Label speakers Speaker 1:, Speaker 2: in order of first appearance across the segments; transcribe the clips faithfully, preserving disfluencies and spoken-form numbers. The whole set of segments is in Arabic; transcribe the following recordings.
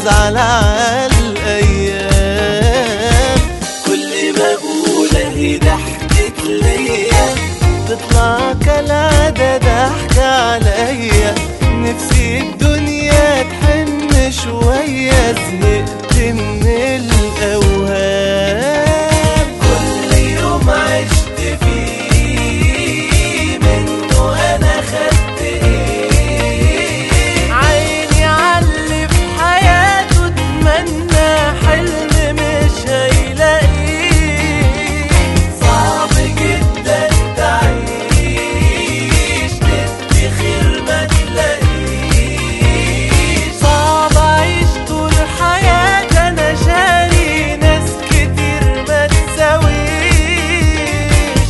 Speaker 1: وازعل على الايام. كل ما اقول اهي ضحكت ليا تطلع كالعادة ضحكة عليا. نفسي الدنيا تحن شوية زهقت من الأوهام. كل يوم عشت فيه منه أنا خدت إيه؟ عيني عاللي في حياته اتمنى حلم مش هيلاقيه. صعب جدا تعيش تدي خير ما تلاقيش. صعب أعيش طول حياتي أنا شاري ناس كتير ما تساويش.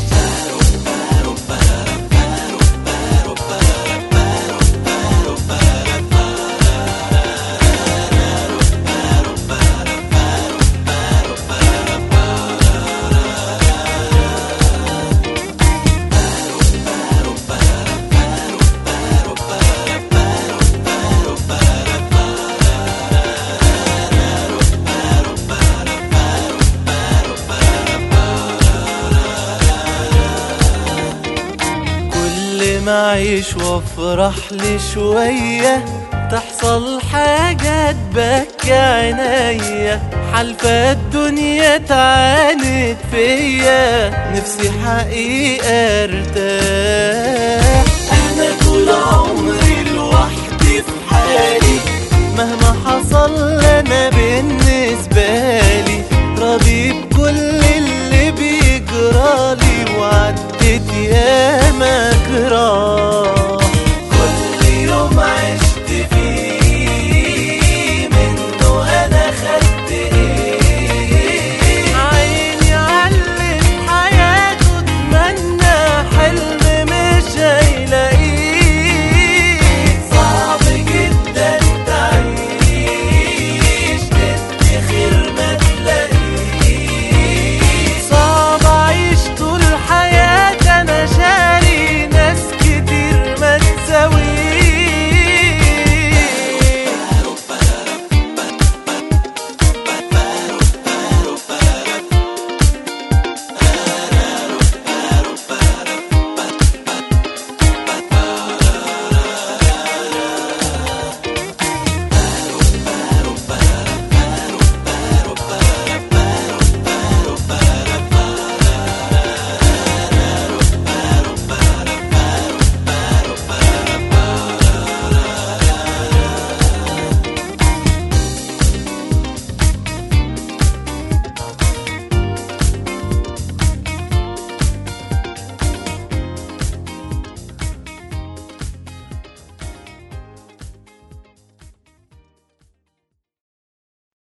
Speaker 1: كل ما اعيش وافرح لي شوية تحصل حاجة تبكي عينيا. حلفة الدنيا تعاند فيا نفسي حقيقة ارتاح. انا طول عمري